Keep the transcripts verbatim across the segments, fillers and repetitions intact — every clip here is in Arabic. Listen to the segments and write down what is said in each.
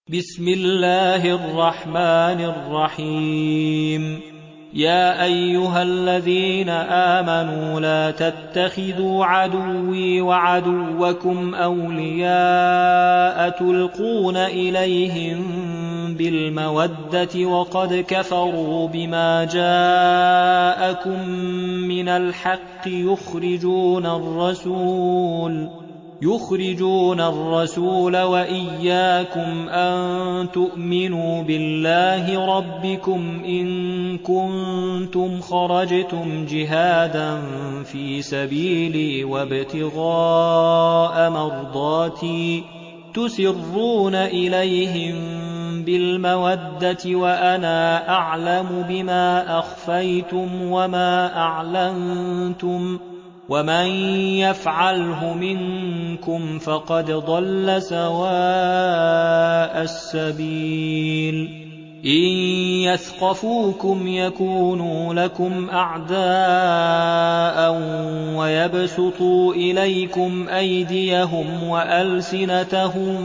بسم الله الرحمن الرحيم يا أيها الذين آمنوا لا تتخذوا عدوي وعدوكم أولياء تلقون إليهم بالمودة وقد كفروا بما جاءكم من الحق يخرجون الرسول يخرجون الرسول وإياكم أن تؤمنوا بالله ربكم إن كنتم خرجتم جهادا في سبيلي وابتغاء مرضاتي تسرون إليهم بالمودة وأنا أعلم بما أخفيتم وما أعلنتم ومن يفعله منكم فقد ضل سواء السبيل إن يثقفوكم يكونوا لكم أعداء ويبسطوا إليكم أيديهم وألسنتهم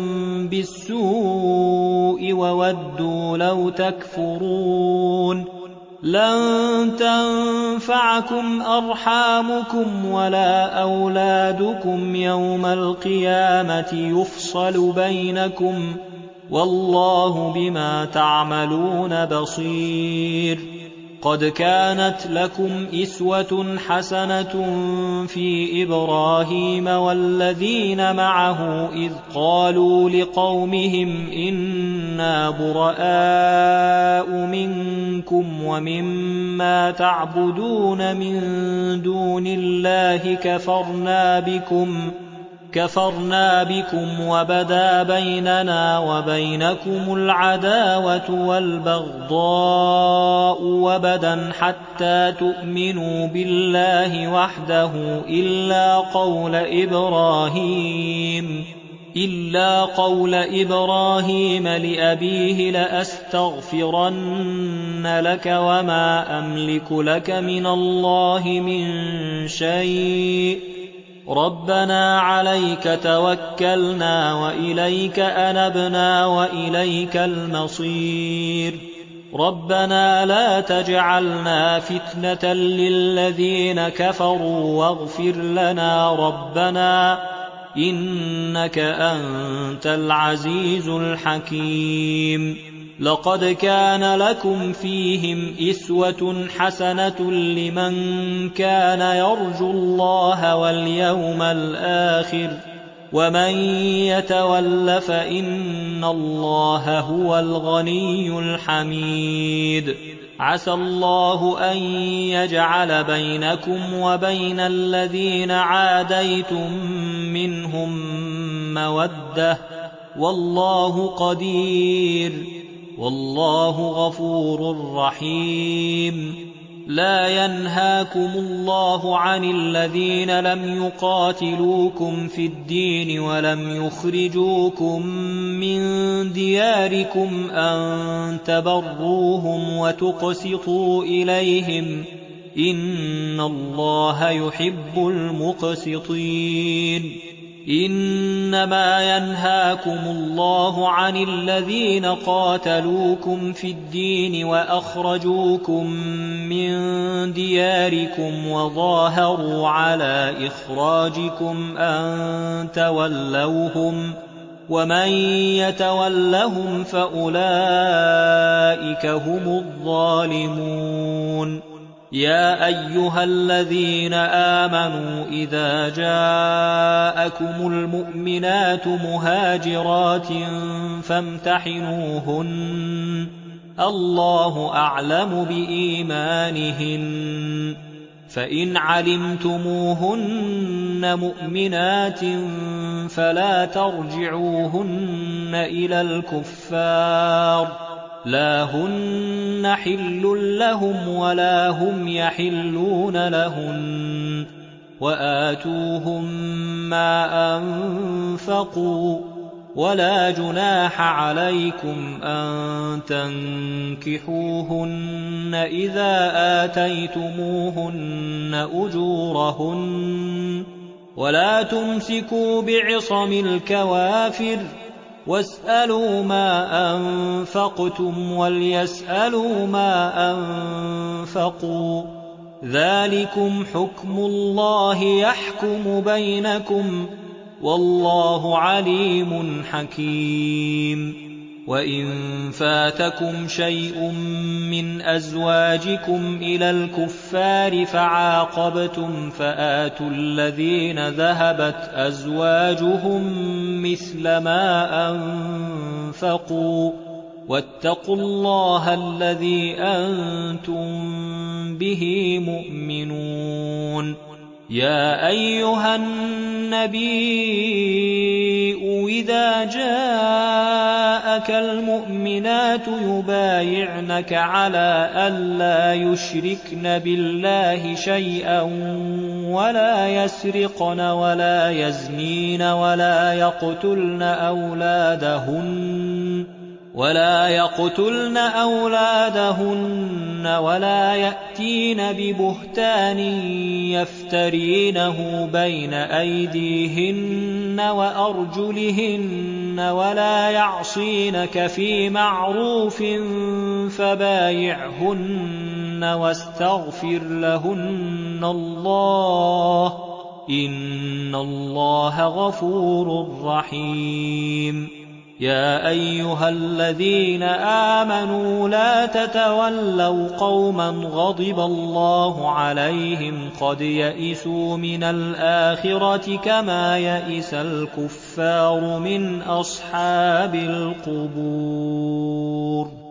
بالسوء وودوا لو تكفرون لن تنفعكم أرحامكم ولا أولادكم يوم القيامة يفصل بينكم والله بما تعملون بصير قد كانت لكم إسوة حسنة في إبراهيم والذين معه إذ قالوا لقومهم إنا براء منكم ومما تعبدون من دون الله كفرنا بكم كفرنا بكم وبدا بيننا وبينكم العداوة والبغضاء وبدا حتى تؤمنوا بالله وحده إلا قول إبراهيم إلا قول إبراهيم لأبيه لأستغفرن لك وما أملك لك من الله من شيء ربنا عليك توكلنا وإليك أنبنا وإليك المصير ربنا لا تجعلنا فتنة للذين كفروا واغفر لنا ربنا إنك أنت العزيز الحكيم لقد كان لكم فيهم إسوة حسنة لمن كان يرجو الله واليوم الآخر ومن يتول فإن الله هو الغني الحميد عسى الله أن يجعل بينكم وبين الذين عاديتم منهم مودة والله قدير والله غفور رحيم لا ينهاكم الله عن الذين لم يقاتلوكم في الدين ولم يخرجوكم من دياركم أن تبروهم وتقسطوا إليهم إن الله يحب المقسطين إنما ينهاكم الله عن الذين قاتلوكم في الدين وأخرجوكم من دياركم وظاهروا على إخراجكم أن تولوهم ومن يتولهم فأولئك هم الظالمون يا أيها الذين آمنوا إذا جاءكم المؤمنات مهاجرات فامتحنوهن الله أعلم بإيمانهن فإن علمتموهن مؤمنات فلا ترجعوهن إلى الكفار لا هن حل لهم ولا هم يحلون لهن وآتوهم ما أنفقوا ولا جناح عليكم أن تنكحوهن إذا آتيتموهن أجورهن ولا تمسكوا بعصم الكوافر واسألوا ما أنفقتم وليسألوا ما أنفقوا ذلكم حكم الله يحكم بينكم والله عليم حكيم وإن فاتكم شيء من أزواجكم إلى الكفار فعاقبتم فآتوا الذين ذهبت أزواجهم مثل ما أنفقوا واتقوا الله الذي أنتم به مؤمنون يا أيها النبي إذا جاءك المؤمنات يبايعنك على ألا يشركن بالله شيئا ولا يسرقن ولا يزنين ولا يقتلن أولادهن ولا يقتلن أولادهن ولا يأتين ببهتان يفترينه بين أيديهن وأرجلهن ولا يعصينك في معروف فبايعهن واستغفر لهن الله إن الله غفور رحيم يا أيها الذين آمنوا لا تتولوا قوما غضب الله عليهم قد يئسوا من الآخرة كما يئس الكفار من أصحاب القبور